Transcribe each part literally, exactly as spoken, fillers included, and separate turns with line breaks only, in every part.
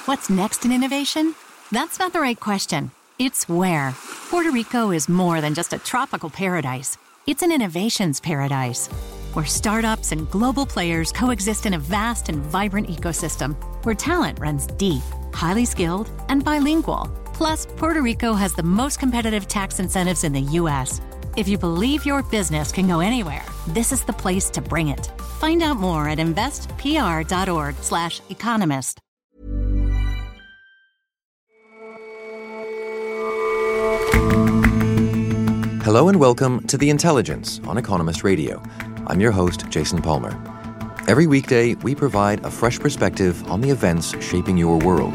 What's next in innovation? That's not the right question. It's where. Puerto Rico is more than just a tropical paradise. It's an innovations paradise, where startups and global players coexist in a vast and vibrant ecosystem, where talent runs deep, highly skilled, and bilingual. Plus, Puerto Rico has the most competitive tax incentives in the U S. If you believe your business can go anywhere, this is the place to bring it. Find out more at investpr.org slash economist.
Hello and welcome to The Intelligence on Economist Radio. I'm your host, Jason Palmer. Every weekday, we provide a fresh perspective on the events shaping your world.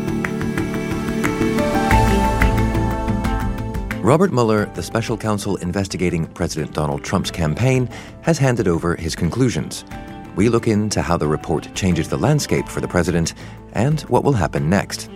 Robert Mueller, the special counsel investigating President Donald Trump's campaign, has handed over his conclusions. We look into how the report changes the landscape for the president and what will happen next.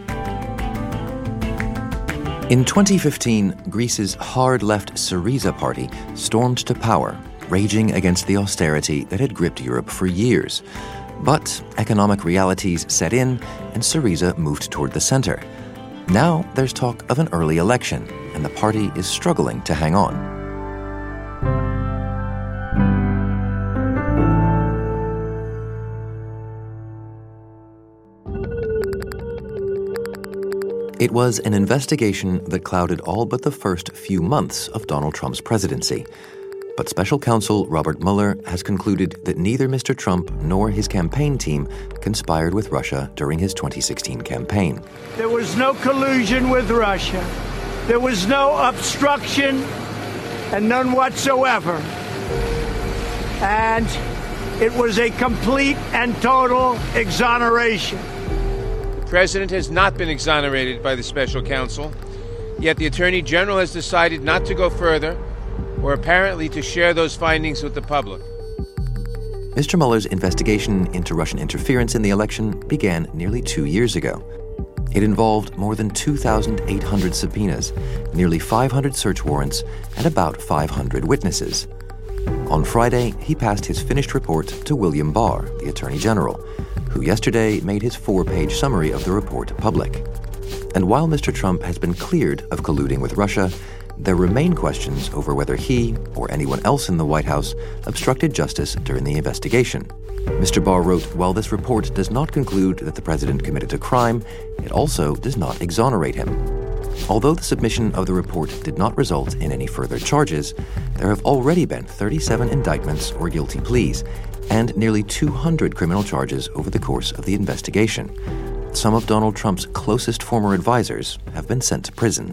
In twenty fifteen, Greece's hard-left Syriza party stormed to power, raging against the austerity that had gripped Europe for years. But economic realities set in, and Syriza moved toward the center. Now there's talk of an early election, and the party is struggling to hang on. It was an investigation that clouded all but the first few months of Donald Trump's presidency. But special counsel Robert Mueller has concluded that neither Mister Trump nor his campaign team conspired with Russia during his twenty sixteen campaign.
There was no collusion with Russia. There was no obstruction, and none whatsoever. And it was a complete and total exoneration.
The President has not been exonerated by the special counsel, yet the Attorney General has decided not to go further, or apparently to share those findings with the public.
Mister Mueller's investigation into Russian interference in the election began nearly two years ago. It involved more than two thousand eight hundred subpoenas, nearly five hundred search warrants, and about five hundred witnesses. On Friday, he passed his finished report to William Barr, the Attorney General, who yesterday made his four-page summary of the report public. And while Mister Trump has been cleared of colluding with Russia, there remain questions over whether he, or anyone else in the White House, obstructed justice during the investigation. Mister Barr wrote, while this report does not conclude that the president committed a crime, it also does not exonerate him. Although the submission of the report did not result in any further charges, there have already been thirty-seven indictments or guilty pleas, and nearly two hundred criminal charges over the course of the investigation. Some of Donald Trump's closest former advisors have been sent to prison.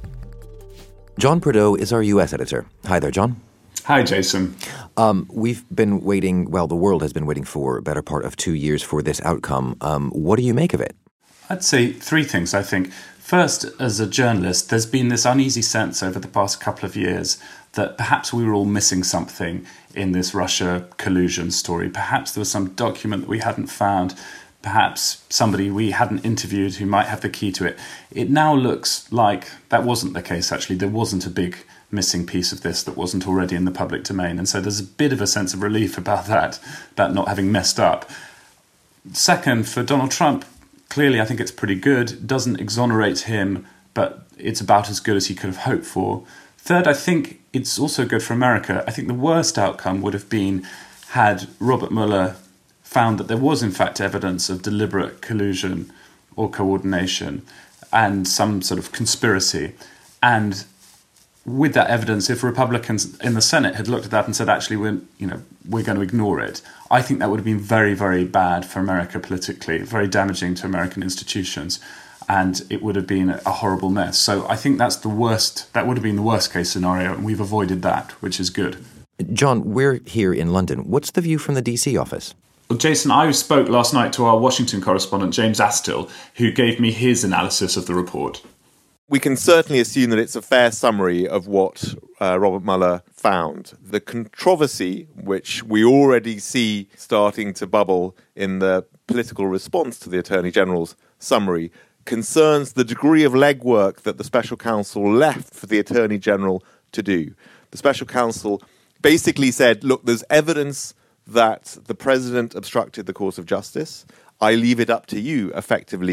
John Prideaux is our U S editor. Hi there, John.
Hi, Jason.
Um, we've been waiting, well, the world has been waiting for a better part of two years for this outcome. Um, what do you make of it?
I'd say three things, I think. First, as a journalist, there's been this uneasy sense over the past couple of years that perhaps we were all missing something in this Russia collusion story. Perhaps there was some document that we hadn't found. Perhaps somebody we hadn't interviewed who might have the key to it. It now looks like that wasn't the case, actually. There wasn't a big missing piece of this that wasn't already in the public domain. And so there's a bit of a sense of relief about that, that not having messed up. Second, for Donald Trump, clearly I think it's pretty good. It doesn't exonerate him, but it's about as good as he could have hoped for. Third, I think it's also good for America. I think the worst outcome would have been had Robert Mueller found that there was in fact evidence of deliberate collusion or coordination and some sort of conspiracy. And with that evidence, if Republicans in the Senate had looked at that and said, actually, we're, you know, we're going to ignore it, I think that would have been very, very bad for America politically, very damaging to American institutions, and it would have been a horrible mess. So I think that's the worst, that would have been the worst case scenario, and we've avoided that, which is good.
John, we're here in London. What's the view from the D C office?
Well, Jason, I spoke last night to our Washington correspondent, James Astill, who gave me his analysis of the report.
We can certainly assume that it's a fair summary of what uh, Robert Mueller found. The controversy, which we already see starting to bubble in the political response to the Attorney General's summary, concerns the degree of legwork that the special counsel left for the Attorney General to do. The special counsel basically said, look, there's evidence that the president obstructed the course of justice. I leave it up to you, effectively,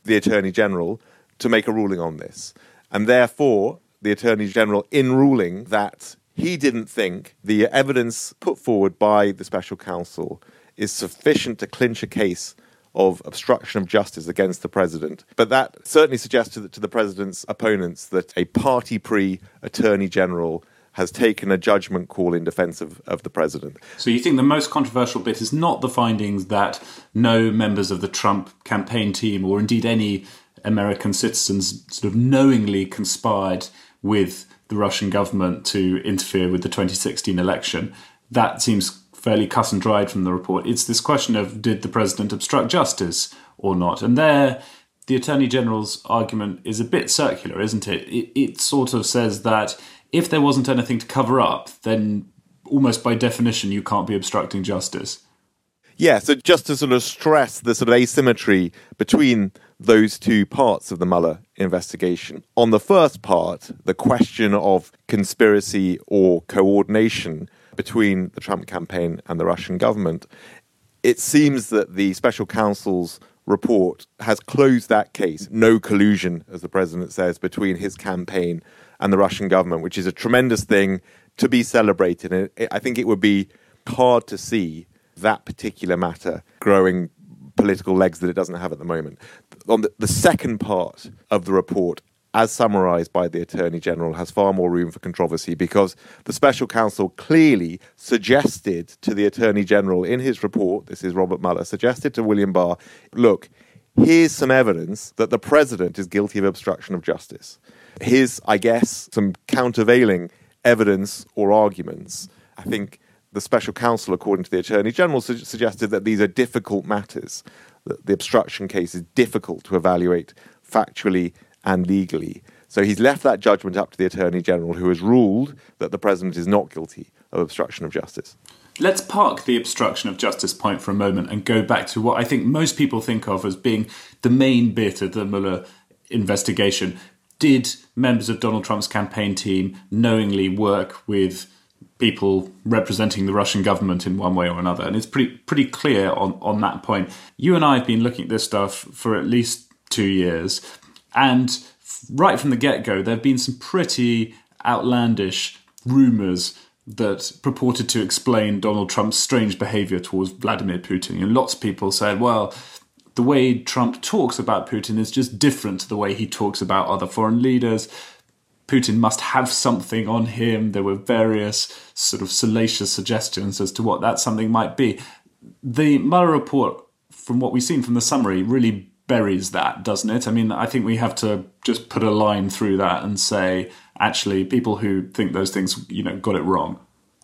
the Attorney General to make a ruling on this. And therefore, the Attorney General, in ruling that he didn't think the evidence put forward by the Special Counsel is sufficient to clinch a case of obstruction of justice against the president. But that certainly suggests to the, to the president's opponents that a party-pre Attorney General has taken a judgment call in defence of, of the president.
So you think the most controversial bit is not the findings that no members of the Trump campaign team, or indeed any American citizens, sort of knowingly conspired with the Russian government to interfere with the twenty sixteen election. That seems fairly cut and dried from the report. It's this question of, did the president obstruct justice or not? And there, the Attorney General's argument is a bit circular, isn't it? It, it sort of says that if there wasn't anything to cover up, then almost by definition you can't be obstructing justice.
Yeah, so just to sort of stress the sort of asymmetry between those two parts of the Mueller investigation. On the first part, the question of conspiracy or coordination between the Trump campaign and the Russian government, it seems that the Special Counsel's report has closed that case. No collusion, as the president says, between his campaign and the Russian government, which is a tremendous thing to be celebrated. And it, I think it would be hard to see that particular matter growing political legs that it doesn't have at the moment. On the, the second part of the report, as summarised by the Attorney General, has far more room for controversy because the Special Counsel clearly suggested to the Attorney General in his report, this is Robert Mueller, suggested to William Barr, look, here's some evidence that the president is guilty of obstruction of justice. Here's, I guess, some countervailing evidence or arguments. I think the Special Counsel, according to the Attorney General, su- suggested that these are difficult matters, that the obstruction case is difficult to evaluate factually and legally. So he's left that judgment up to the Attorney General, who has ruled that the president is not guilty of obstruction of justice.
Let's park the obstruction of justice point for a moment and go back to what I think most people think of as being the main bit of the Mueller investigation. Did members of Donald Trump's campaign team knowingly work with people representing the Russian government in one way or another? And it's pretty pretty clear on, on that point. You and I have been looking at this stuff for at least two years. And right from the get-go, there have been some pretty outlandish rumours that purported to explain Donald Trump's strange behaviour towards Vladimir Putin. And lots of people said, well, the way Trump talks about Putin is just different to the way he talks about other foreign leaders. Putin must have something on him. There were various sort of salacious suggestions as to what that something might be. The Mueller report, from what we've seen from the summary, really buries that, doesn't it? I mean, I think we have to just put a line through that and say, actually, people who think those things, you know, got it wrong.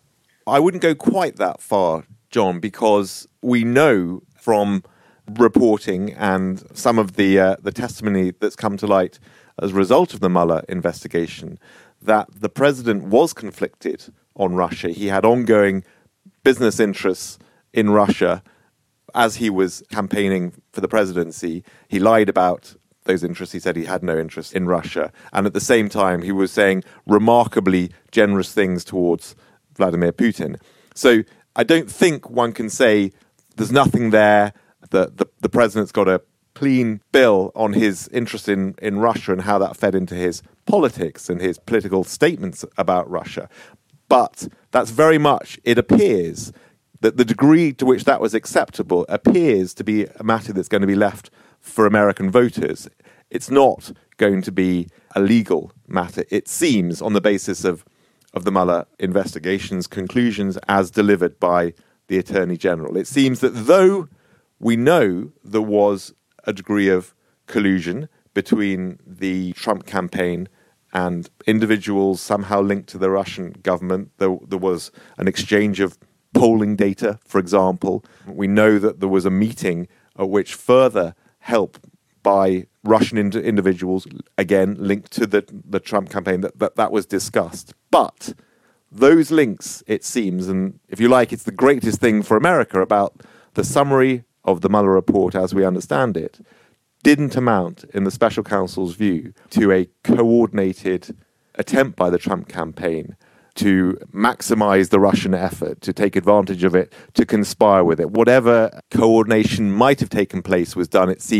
I wouldn't go quite that far, John, because we know from reporting and some of the uh, the testimony that's come to light as a result of the Mueller investigation that the president was conflicted on Russia. He had ongoing business interests in Russia as he was campaigning for the presidency. He lied about those interests. He said he had no interest in Russia. And at the same time, he was saying remarkably generous things towards Vladimir Putin. So I don't think one can say there's nothing there, that the, the president's got a clean bill on his interest in, in Russia and how that fed into his politics and his political statements about Russia. But that's very much, it appears, that the degree to which that was acceptable appears to be a matter that's going to be left for American voters. It's not going to be a legal matter, it seems, on the basis of, of the Mueller investigation's conclusions as delivered by the Attorney General. It seems that though we know there was a degree of collusion between the Trump campaign and individuals somehow linked to the Russian government, there, there was an exchange of polling data, for example. We know that there was a meeting at which further help by Russian ind- individuals, again, linked to the, the Trump campaign, that, that that was discussed. But those links, it seems, and if you like, it's the greatest thing for America about the summary of the Mueller report as we understand it, didn't amount, in the Special Counsel's view, to a coordinated attempt by the Trump campaign to maximize the Russian effort, to take advantage of it, to conspire with it. Whatever coordination might have taken place was done, it seems,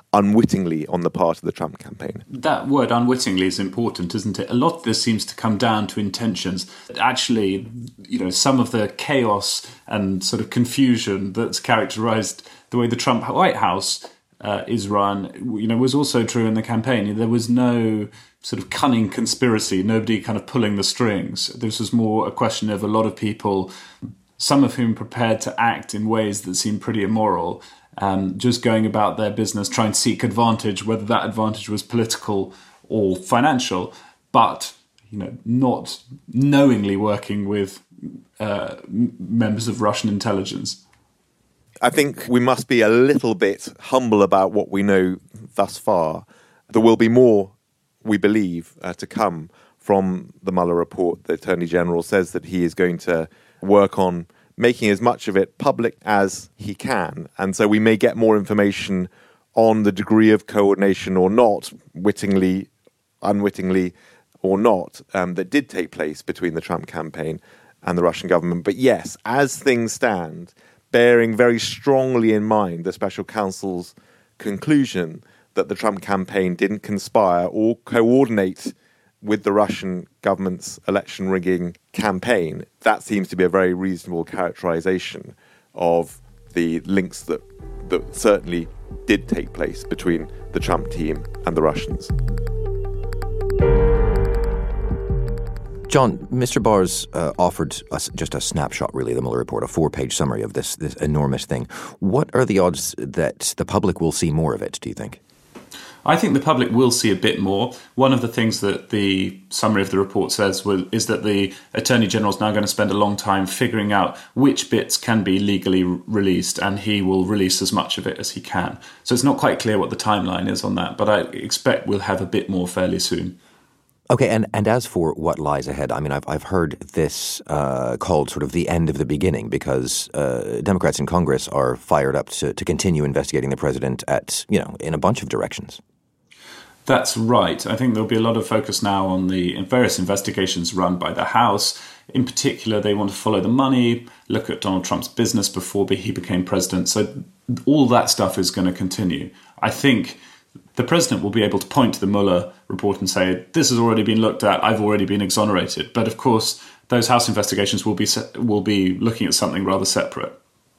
unwittingly on the part of the Trump campaign.
That word unwittingly is important, isn't it? A lot of this seems to come down to intentions. Actually, you know, some of the chaos and sort of confusion that's characterized the way the Trump White House uh, is run, you know, was also true in the campaign. There was no sort of cunning conspiracy, nobody kind of pulling the strings. This was more a question of a lot of people, some of whom prepared to act in ways that seemed pretty immoral, Um, just going about their business, trying to seek advantage, whether that advantage was political or financial, but you know, not knowingly working with uh, members of Russian intelligence.
I think we must be a little bit humble about what we know thus far. There will be more, we believe, uh, to come from the Mueller report. The Attorney General says that he is going to work on making as much of it public as he can. And so we may get more information on the degree of coordination or not, wittingly, unwittingly or not, um, that did take place between the Trump campaign and the Russian government. But yes, as things stand, bearing very strongly in mind the special counsel's conclusion that the Trump campaign didn't conspire or coordinate with the Russian government's election rigging campaign, that seems to be a very reasonable characterization of the links that, that certainly did take place between the Trump team and the Russians.
John, Mister Barrs uh, offered us just a snapshot, really, the Mueller report, a four-page summary of this, this enormous thing. What are the odds that the public will see more of it, do you think?
I think the public will see a bit more. One of the things that the summary of the report says was, is that the Attorney General is now going to spend a long time figuring out which bits can be legally released, and he will release as much of it as he can. So it's not quite clear what the timeline is on that, but I expect we'll have a bit more fairly soon.
Okay, and, and as for what lies ahead, I mean, I've I've heard this uh, called sort of the end of the beginning because uh, Democrats in Congress are fired up to, to continue investigating the president at, you know, in a bunch of directions.
That's right. I think there'll be a lot of focus now on the various investigations run by the House. In particular, they want to follow the money, look at Donald Trump's business before he became president. So all that stuff is going to continue. I think the president will be able to point to the Mueller report and say, this has already been looked at, I've already been exonerated. But of course, those House investigations will be will be looking at something rather separate.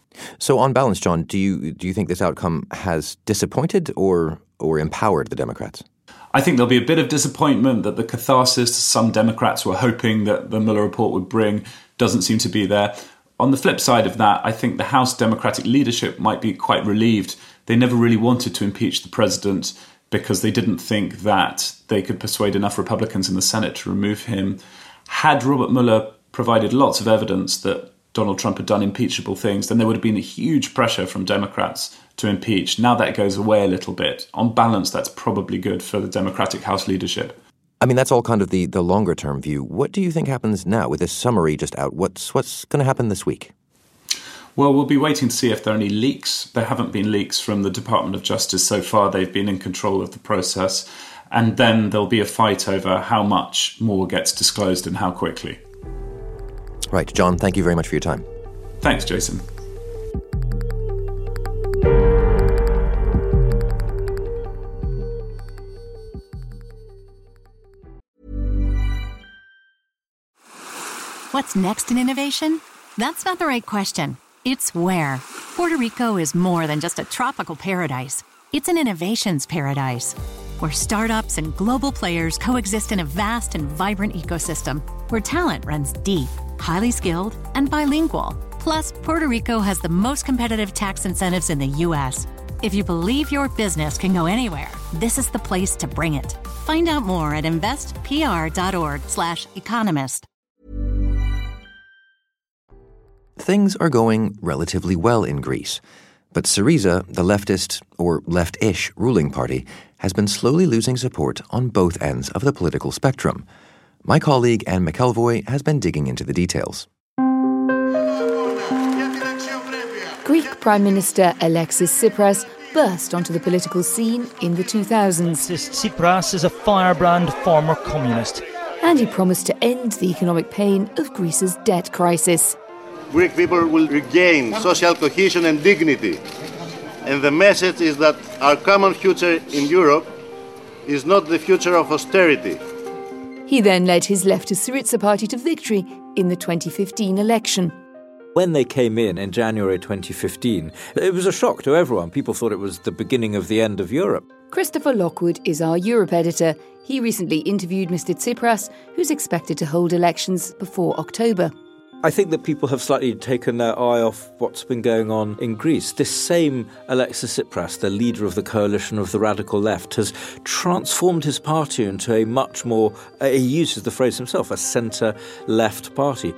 So on balance, John, do you do you think this outcome has disappointed or or empowered the Democrats?
I think there'll be a bit of disappointment that the catharsis some Democrats were hoping that the Mueller report would bring doesn't seem to be there. On the flip side of that, I think the House Democratic leadership might be quite relieved. They never really wanted to impeach the president because they didn't think that they could persuade enough Republicans in the Senate to remove him. Had Robert Mueller provided lots of evidence that Donald Trump had done impeachable things, then there would have been a huge pressure from Democrats to impeach. Now that goes away a little bit. On balance, that's probably good for the Democratic House leadership.
I mean, that's all kind of the, the longer-term view. What do you think happens now with this summary just out? What's what's going to happen this week?
Well, we'll be waiting to see if there are any leaks. There haven't been leaks from the Department of Justice so far. They've been in control of the process. And then there'll be a fight over how much more gets disclosed and how quickly.
Right. John, thank you very much for your time.
Thanks, Jason.
What's next in innovation? That's not the right question. It's where. Puerto Rico is more than just a tropical paradise. It's an innovations paradise, where startups and global players coexist in a vast and vibrant ecosystem, where talent runs deep, highly skilled, and bilingual. Plus, Puerto Rico has the most competitive tax incentives in the U S. If you believe your business can go anywhere, this is the place to bring it. Find out more at investpr.org slash economist.
Things are going relatively well in Greece. But Syriza, the leftist, or left-ish, ruling party, has been slowly losing support on both ends of the political spectrum. My colleague Anne McElvoy has been digging into the details.
Greek Prime Minister Alexis Tsipras burst onto the political scene in the two thousands.
Tsipras is a firebrand former communist.
And he promised to end the economic pain of Greece's debt crisis.
Greek people will regain social cohesion and dignity. And the message is that our common future in Europe is not the future of austerity.
He then led his leftist Syriza party to victory in the twenty fifteen election.
When they came in in January twenty fifteen, it was a shock to everyone. People thought it was the beginning of the end of Europe.
Christopher Lockwood is our Europe editor. He recently interviewed Mister Tsipras, who's expected to hold elections before October.
I think that people have slightly taken their eye off what's been going on in Greece. This same Alexis Tsipras, the leader of the coalition of the radical left, has transformed his party into a much more, uh, he uses the phrase himself, a centre-left party.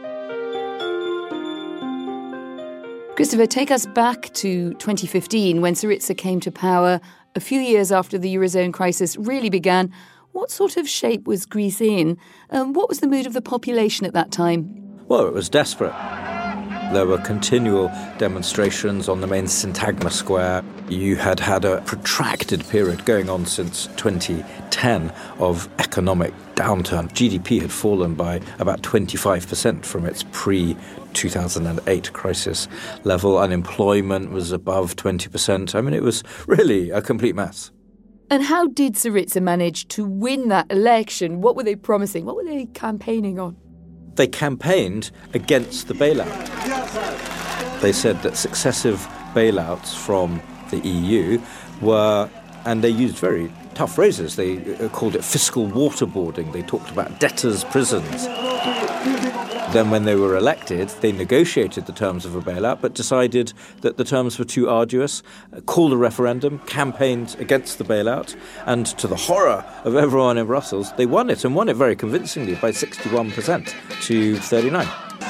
Christopher, take us back to twenty fifteen when Syriza came to power a few years after the Eurozone crisis really began. What sort of shape was Greece in? Um, what was the mood of the population at that time?
Well, it was desperate. There were continual demonstrations on the main Syntagma Square. You had had a protracted period going on since twenty ten of economic downturn. G D P had fallen by about twenty-five percent from its pre-two thousand eight crisis level. Unemployment was above twenty percent. I mean, it was really a complete mess.
And how did Syriza manage to win that election? What were they promising? What were they campaigning on?
They campaigned against the bailout. They said that successive bailouts from the E U were, and they used very tough phrases, they called it fiscal waterboarding. They talked about debtors' prisons. Then when they were elected, they negotiated the terms of a bailout, but decided that the terms were too arduous, called a referendum, campaigned against the bailout, and to the horror of everyone in Brussels, they won it, and won it very convincingly by sixty-one percent to thirty-nine.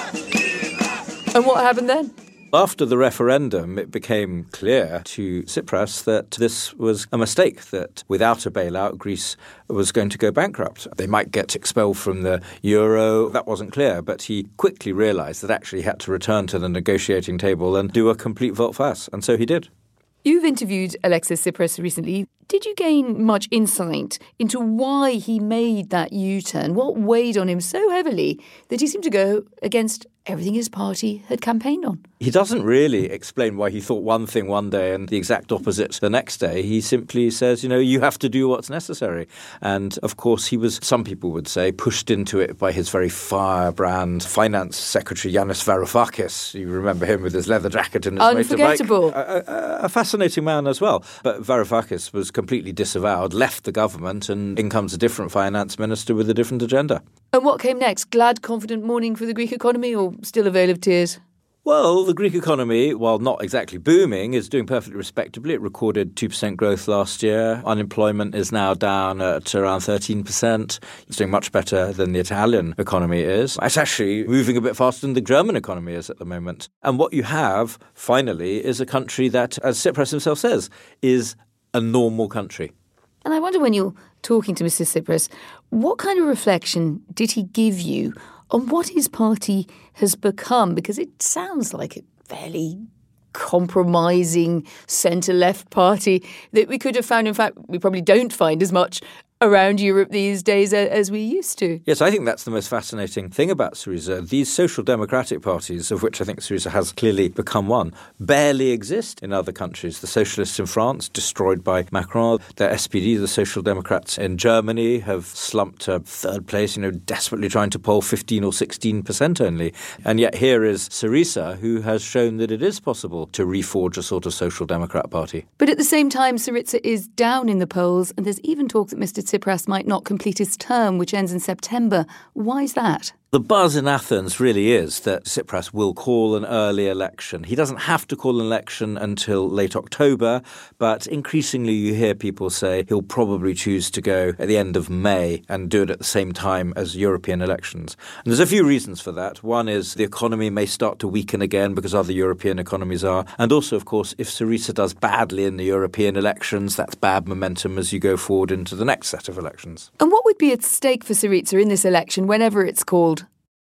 And what happened then?
After the referendum, it became clear to Tsipras that this was a mistake, that without a bailout, Greece was going to go bankrupt. They might get expelled from the euro. That wasn't clear, but he quickly realised that actually he had to return to the negotiating table and do a complete volte-face, and so he did.
You've interviewed Alexis Tsipras recently. Did you gain much insight into why he made that U-turn? What weighed on him so heavily that he seemed to go against everything his party had campaigned on?
He doesn't really explain why he thought one thing one day and the exact opposite the next day. He simply says, you know, you have to do what's necessary. And, of course, he was, some people would say, pushed into it by his very firebrand finance secretary, Yanis Varoufakis. You remember him with his leather jacket and his
Unforgettable.
motorbike. A, a, a fascinating man as well. But Varoufakis was completely disavowed, left the government, and in comes a different finance minister with a different agenda.
And what came next? Glad, confident morning for the Greek economy, or still a veil of tears?
Well, the Greek economy, while not exactly booming, is doing perfectly respectably. It recorded two percent growth last year. Unemployment is now down at around thirteen percent. It's doing much better than the Italian economy is. It's actually moving a bit faster than the German economy is at the moment. And what you have, finally, is a country that, as Tsipras himself says, is a normal country.
And I wonder, when you're talking to Mister Tsipras, what kind of reflection did he give you on what his party has become? Because it sounds like a fairly compromising centre-left party that we could have found. In fact, we probably don't find as much around Europe these days as we used to.
Yes, I think that's the most fascinating thing about Syriza. These social democratic parties, of which I think Syriza has clearly become one, barely exist in other countries. The socialists in France, destroyed by Macron. The S P D, the Social Democrats in Germany, have slumped to third place, you know, desperately trying to poll fifteen or sixteen percent only. And yet here is Syriza, who has shown that it is possible to reforge a sort of social democrat party.
But at the same time, Syriza is down in the polls, and there's even talk that Mister Tsipras might not complete his term, which ends in September. Why is that?
The buzz in Athens really is that Tsipras will call an early election. He doesn't have to call an election until late October, but increasingly you hear people say he'll probably choose to go at the end of May and do it at the same time as European elections. And there's a few reasons for that. One is the economy may start to weaken again because other European economies are. And also, of course, if Syriza does badly in the European elections, that's bad momentum as you go forward into the next set of elections.
And what would be at stake for Syriza in this election whenever it's called?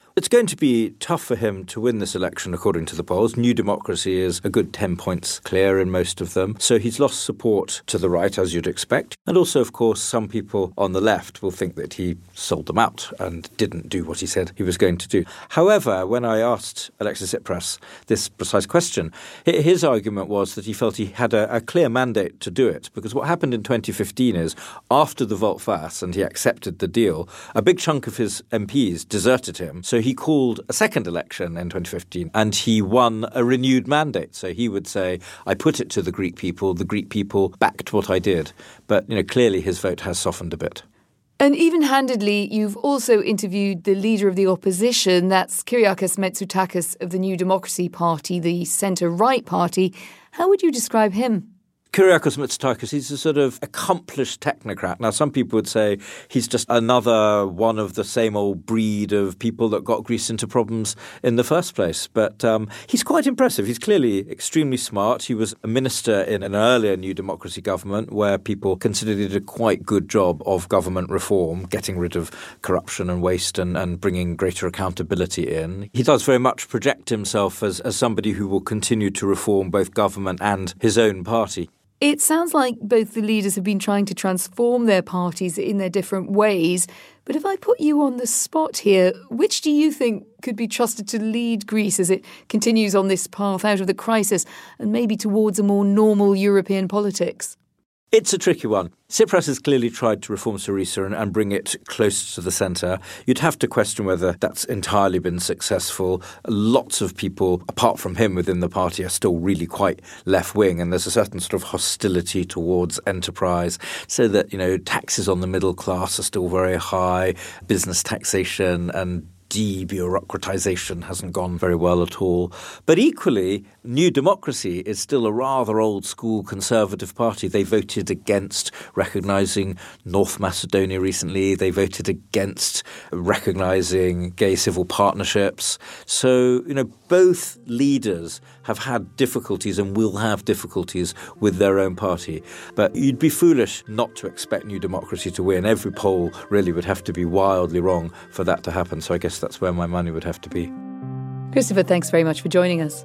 It's going to be tough for him to win this election, according to the polls. New Democracy is a good ten points clear in most of them. So he's lost support to the right, as you'd expect. And also, of course, some people on the left will think that he sold them out and didn't do what he said he was going to do. However, when I asked Alexis Tsipras this precise question, his argument was that he felt he had a, a clear mandate to do it. Because what happened in twenty fifteen is, after the volte-face and he accepted the deal, a big chunk of his M Ps deserted him. So he called a second election in twenty fifteen and he won a renewed mandate. So he would say, I put it to the Greek people, the Greek people backed what I did. But, you know, clearly his vote has softened a bit.
And even-handedly, you've also interviewed the leader of the opposition, that's Kyriakos Mitsotakis of the New Democracy Party, the centre-right party. How would you describe him?
Kyriakos Mitsotakis, he's a sort of accomplished technocrat. Now, some people would say he's just another one of the same old breed of people that got Greece into problems in the first place. But um, he's quite impressive. He's clearly extremely smart. He was a minister in an earlier New Democracy government where people considered he did a quite good job of government reform, getting rid of corruption and waste and, and bringing greater accountability in. He does very much project himself as, as somebody who will continue to reform both government and his own party.
It sounds like both the leaders have been trying to transform their parties in their different ways. But if I put you on the spot here, which do you think could be trusted to lead Greece as it continues on this path out of the crisis and maybe towards a more normal European politics?
It's a tricky one. Tsipras has clearly tried to reform Syriza and, and bring it close to the centre. You'd have to question whether that's entirely been successful. Lots of people, apart from him within the party, are still really quite left-wing, and there's a certain sort of hostility towards enterprise, so that, you know, taxes on the middle class are still very high, business taxation and de-bureaucratization hasn't gone very well at all. But equally, New Democracy is still a rather old-school conservative party. They voted against recognising North Macedonia recently. They voted against recognising gay civil partnerships. So, you know, both leaders have had difficulties and will have difficulties with their own party. But you'd be foolish not to expect New Democracy to win. Every poll really would have to be wildly wrong for that to happen. So I guess that's where my money would have to be.
Christopher, thanks very much for joining us.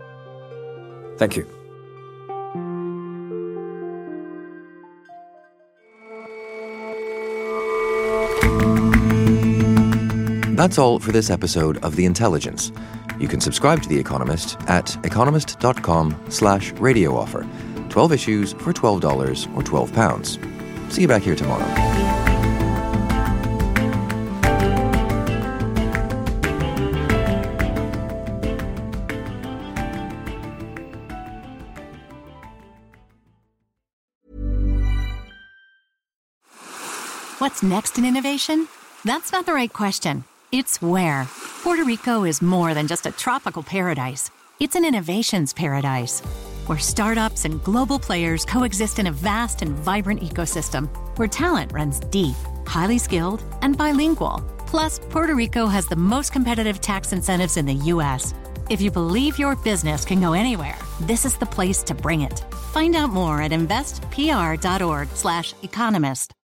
Thank you.
That's all for this episode of The Intelligence. You can subscribe to The Economist at economist.com slash radio offer. twelve issues for twelve dollars or twelve pounds. See you back here tomorrow.
What's next in innovation? That's not the right question. It's where. Puerto Rico is more than just a tropical paradise. It's an innovations paradise, where startups and global players coexist in a vast and vibrant ecosystem, where talent runs deep, highly skilled, and bilingual. Plus, Puerto Rico has the most competitive tax incentives in the U S. If you believe your business can go anywhere, this is the place to bring it. Find out more at investpr.org slash economist.